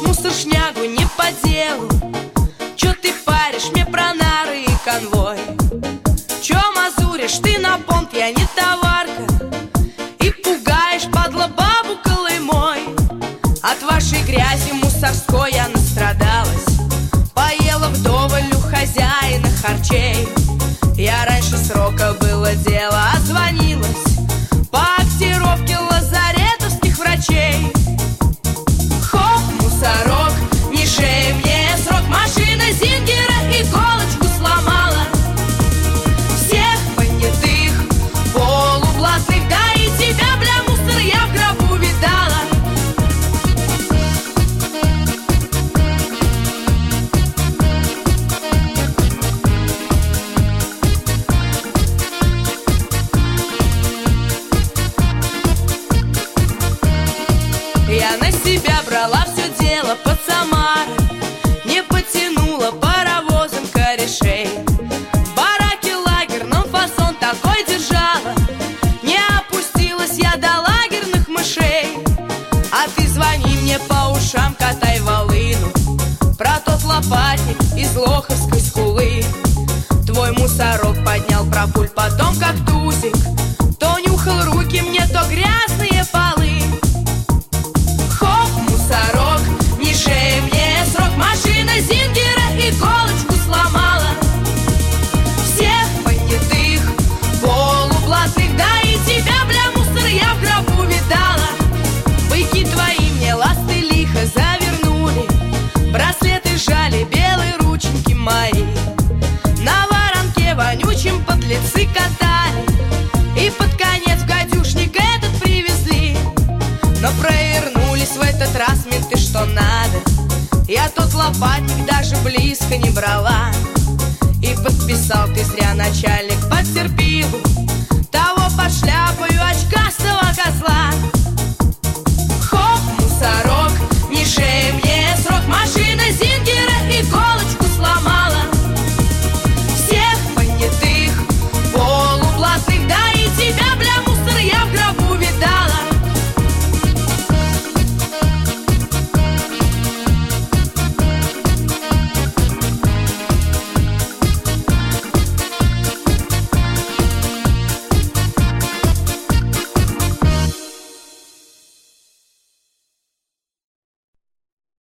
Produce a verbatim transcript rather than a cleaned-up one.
мусор, шнягу не по делу. Чё ты паришь мне про нары и конвой? Чё мазуришь ты на понт, я не товарка, и пугаешь, падла, бабу Колымой. От вашей грязи мусорской я настрадалась, поела вдоволь у хозяина харчей. Я раньше срока было дело, а звонилась по актировке лазаретовских врачей. Хоп, мусорок, не шей мне срок, машина Зингера иголочку сломала. Всех понятых, полублатных, да и тебя, бля, мусор, я в гробу видала. Я на себя брала все дело под Самарой, не потянула паровозом корешей. В бараке лагерном фасон такой держала, не опустилась я до лагерных мышей. А ты звони мне по ушам, катай волыну про тот лопатник из Лоховской скулы. Твой мусорок поднял пропуль, потом как тузик то нюхал руки мне, то грязные полы. Мусорок, не шей мне срок, машина Зингера иголочку сломала. Всех понятых, полублатных, да и тебя, бля, мусор, я в гробу видала. Быки твои мне ласты лихо завернули, браслеты жали, белые рученьки мои. На воронке вонючим подлецы катали, и под конец в гадюшник этот привезли. Но провернулись в этот раз менты что надо, я тот лопатник даже близко не брала. И подписал ты зря, начальник, потерпилу того под шляпою очкастого козла.